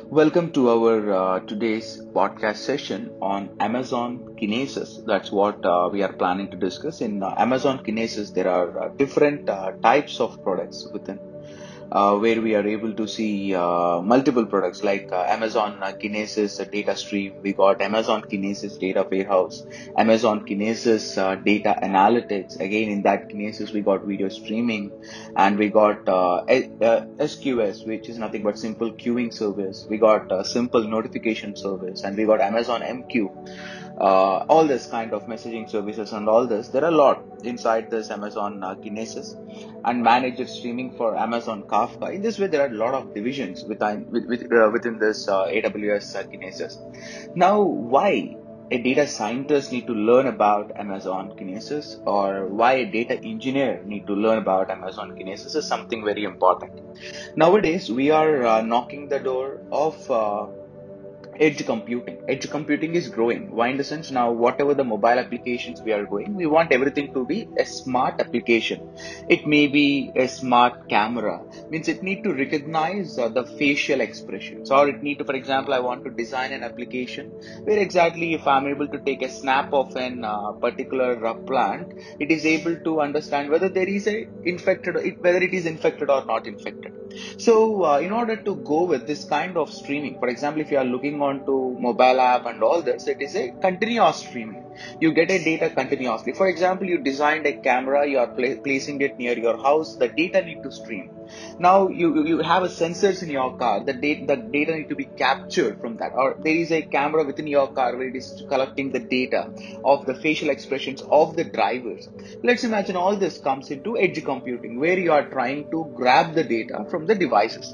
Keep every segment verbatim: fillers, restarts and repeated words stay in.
Welcome to our uh, today's podcast session on Amazon Kinesis. That's what uh, we are planning to discuss. In uh, Amazon Kinesis, there are uh, different uh, types of products within uh, where we are able to see uh, multiple products like uh, Amazon uh, Kinesis uh, data stream. We got Amazon Kinesis data warehouse, Amazon Kinesis uh, data analytics. Again, in that Kinesis, we got video streaming, and we got uh, A- uh, S Q S, which is nothing but simple queuing service. We got uh, simple notification service, and we got Amazon M Q, uh, all this kind of messaging services and all this. There are a lot inside this Amazon uh, Kinesis and managed streaming for Amazon Kafka. In this way, there are a lot of divisions within, with, with, uh, within this uh, A W S uh, Kinesis. Now, why a data scientist need to learn about Amazon Kinesis, or why a data engineer need to learn about Amazon Kinesis is something very important. Nowadays, we are uh, knocking the door of uh, edge computing. Edge computing is growing. Why? In the sense, now whatever the mobile applications we are going, we want everything to be a smart application. It may be a smart camera, means it need to recognize uh, the facial expressions, or it need to, for example, I want to design an application where exactly if I'm able to take a snap of an uh, particular uh, plant, it is able to understand whether there is a infected, whether it is infected or not infected. So, uh, in order to go with this kind of streaming, for example, if you are looking onto mobile app and all this, it is a continuous streaming. You get a data continuously. For example, you designed a camera, you are pla- placing it near your house, the data need to stream. Now you you you have a sensors in your car. The data the data need to be captured from that, or there is a camera within your car where it is collecting the data of the facial expressions of the drivers. Let's imagine all this comes into edge computing, where you are trying to grab the data from the devices.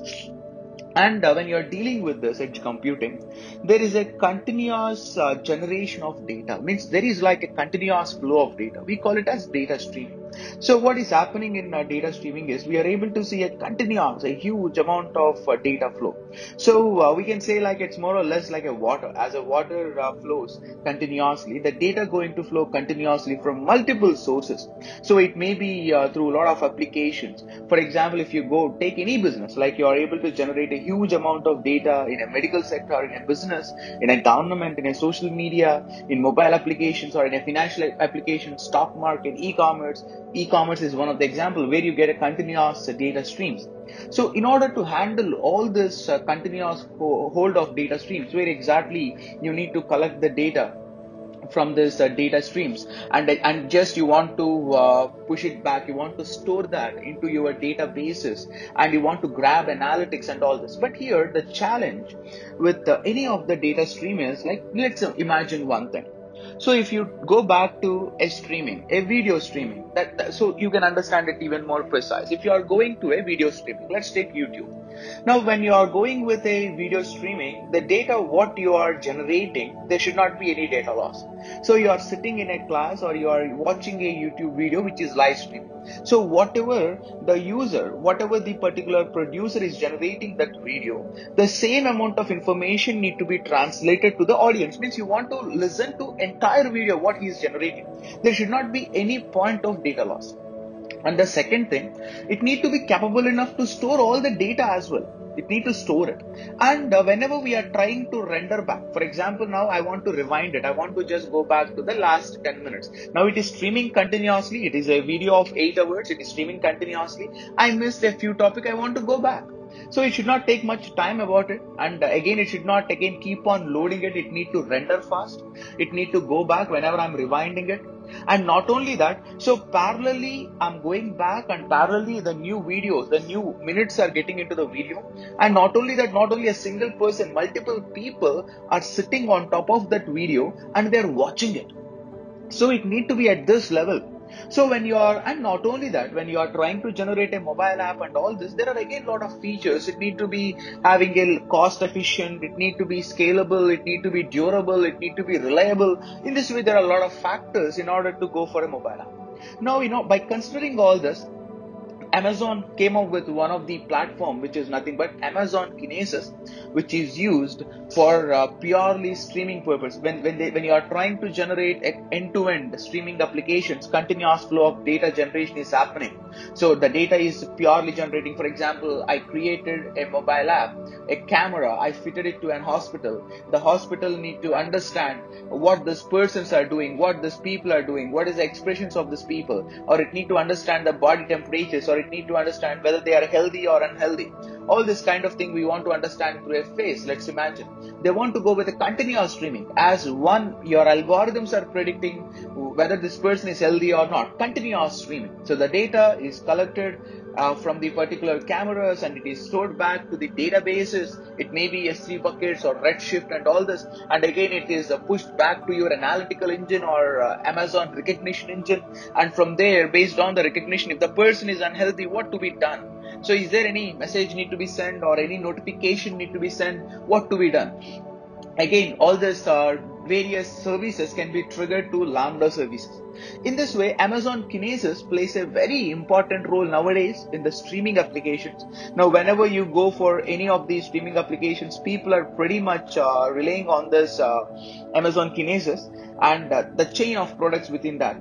And uh, when you're dealing with this edge computing, there is a continuous uh, generation of data. Means there is like a continuous flow of data. We call it as data streaming. So what is happening in uh, data streaming is we are able to see a continuous, a huge amount of uh, data flow. So uh, we can say like it's more or less like a water. As a water uh, flows continuously, the data going to flow continuously from multiple sources. So it may be uh, through a lot of applications. For example, if you go take any business, like you are able to generate a huge amount of data in a medical sector, in a business, in a government, in a social media, in mobile applications, or in a financial application, stock market, e-commerce. E-commerce is one of the example where you get a continuous uh, data streams. So in order to handle all this uh, continuous ho- hold of data streams, where exactly you need to collect the data from this uh, data streams, and and just you want to uh, push it back, you want to store that into your databases, and you want to grab analytics and all this. But here the challenge with uh, any of the data stream is like, let's uh, imagine one thing. So if you go back to a streaming, a video streaming, that, that so you can understand it even more precise. If you are going to a video streaming, let's take YouTube. Now, when you are going with a video streaming, the data what you are generating, there should not be any data loss. So you are sitting in a class, or you are watching a YouTube video which is live streaming. So whatever the user, whatever the particular producer is generating that video, the same amount of information need to be translated to the audience. Means you want to listen to entire video what he is generating. There should not be any point of data loss. And the second thing, it need to be capable enough to store all the data as well. It need to store it. And uh, whenever we are trying to render back, for example, now I want to rewind it. I want to just go back to the last ten minutes. Now it is streaming continuously. It is a video of eight hours. It is streaming continuously. I missed a few topic. I want to go back. So it should not take much time about it. And uh, again, it should not again keep on loading it. It need to render fast. It need to go back whenever I'm rewinding it. And not only that, so parallelly I'm going back, and parallelly the new videos, the new minutes are getting into the video. And not only that, not only a single person, multiple people are sitting on top of that video and they're watching it. So it need to be at this level. So when you are, and not only that, when you are trying to generate a mobile app and all this, there are again a lot of features. It need to be having a cost efficient, it need to be scalable, it need to be durable, it need to be reliable. In this way, there are a lot of factors in order to go for a mobile app. Now, you know, by considering all this, Amazon came up with one of the platform which is nothing but Amazon Kinesis, which is used for uh, purely streaming purpose. When when they, when you are trying to generate a end-to-end streaming applications, continuous flow of data generation is happening. So the data is purely generating. For example, I created a mobile app, a camera, I fitted it to an hospital. The hospital need to understand what these persons are doing, what these people are doing, what is the expressions of these people, or it need to understand the body temperatures, or it need to understand whether they are healthy or unhealthy. All this kind of thing we want to understand through a face. Let's imagine they want to go with a continuous streaming. As one, your algorithms are predicting whether this person is healthy or not. Continuous streaming. So the data is collected uh, from the particular cameras and it is stored back to the databases. It may be S three buckets or Redshift and all this. And again, it is uh, pushed back to your analytical engine or uh, Amazon recognition engine. And from there, based on the recognition, if the person is unhealthy, what to be done? So is there any message need to be sent or any notification need to be sent? What to be done? Again, all these uh, various services can be triggered to Lambda services. In this way, Amazon Kinesis plays a very important role nowadays in the streaming applications. Now, whenever you go for any of these streaming applications, people are pretty much uh, relying on this uh, Amazon Kinesis and uh, the chain of products within that.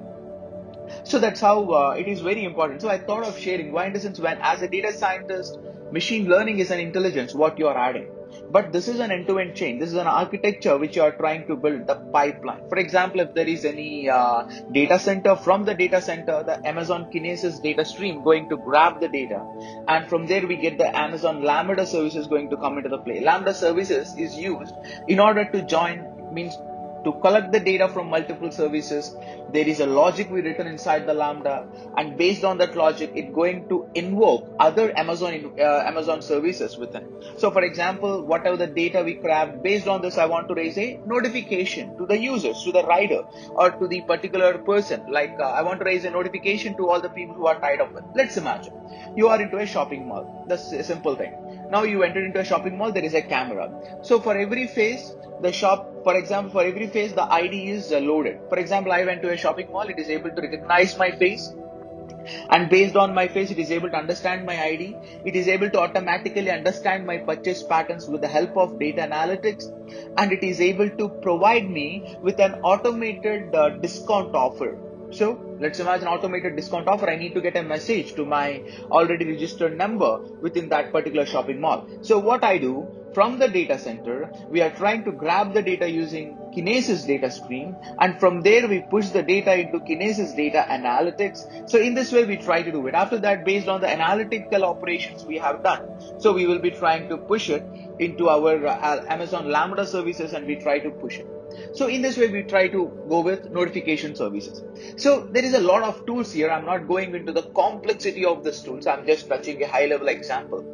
So that's how uh, it is very important. So I thought of sharing why, in the sense, when as a data scientist, machine learning is an intelligence, what you are adding. But this is an end-to-end chain. This is an architecture which you are trying to build, the pipeline. For example, if there is any uh, data center, from the data center, the Amazon Kinesis data stream going to grab the data. And from there, we get the Amazon Lambda services going to come into the play. Lambda services is used in order to join, means to collect the data from multiple services. There is a logic we written inside the Lambda, and based on that logic, it's going to invoke other Amazon uh, Amazon services within. So, for example, whatever the data we grabbed, based on this, I want to raise a notification to the users, to the rider, or to the particular person. Like uh, I want to raise a notification to all the people who are tied up with. Let's imagine you are into a shopping mall. That's a simple thing. Now you entered into a shopping mall. There is a camera. So for every face, the shop, for example, for every face, the I D is uh, loaded. For example, I went to a shopping mall. It is able to recognize my face. And based on my face, it is able to understand my I D. It is able to automatically understand my purchase patterns with the help of data analytics. And it is able to provide me with an automated uh, discount offer. So let's imagine automated discount offer. I need to get a message to my already registered number within that particular shopping mall. So what I do, from the data center, we are trying to grab the data using Kinesis data stream, and from there we push the data into Kinesis data analytics. So in this way we try to do it. After that, based on the analytical operations we have done, so we will be trying to push it into our uh, Amazon Lambda services, and we try to push it. So in this way we try to go with notification services. So there is a lot of tools here. I'm not going into the complexity of these tools. I'm just touching a high level example.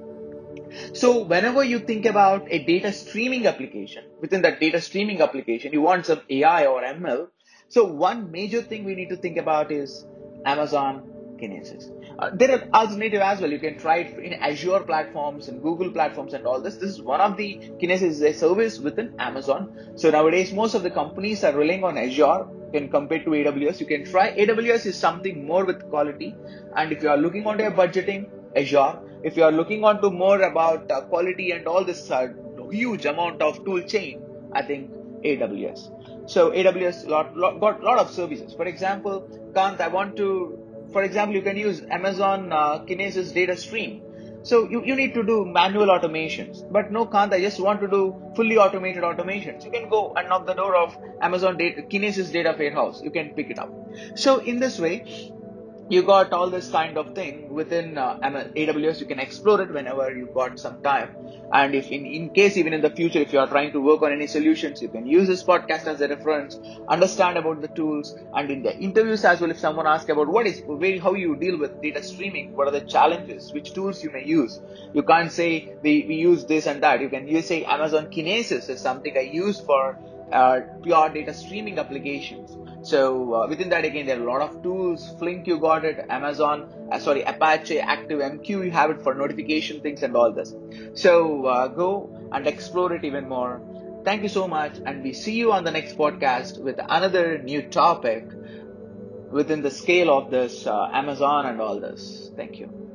So whenever you think about a data streaming application, within that data streaming application, you want some A I or M L. So one major thing we need to think about is Amazon Kinesis. Uh, there are alternative as well. You can try it in Azure platforms and Google platforms and all this. This is one of the Kinesis is a service within Amazon. So nowadays, most of the companies are relying on Azure. Can compare to A W S. You can try A W S is something more with quality. And if you are looking on your budgeting, Azure. If you are looking on to more about uh, quality and all this uh, huge amount of tool chain, I think A W S. So A W S lot, lot, got a lot of services. For example, Kant, I want to, for example, you can use Amazon uh, Kinesis data stream. So you, you need to do manual automations. But no, Kant, I just want to do fully automated automations. You can go and knock the door of Amazon data, Kinesis data warehouse. You can pick it up. So in this way, you got all this kind of thing within uh, A W S. You can explore it whenever you got some time. And if in, in case even in the future, if you are trying to work on any solutions, you can use this podcast as a reference, understand about the tools, and in the interviews as well, if someone asks about what is, where, how you deal with data streaming, what are the challenges, which tools you may use. You can't say we, we use this and that. You can use say Amazon Kinesis is something I use for uh, pure data streaming applications. So uh, within that, again, there are a lot of tools. Flink, you got it. Amazon, uh, sorry, Apache, ActiveMQ, you have it for notification things and all this. So uh, go and explore it even more. Thank you so much. And we see you on the next podcast with another new topic within the scale of this uh, Amazon and all this. Thank you.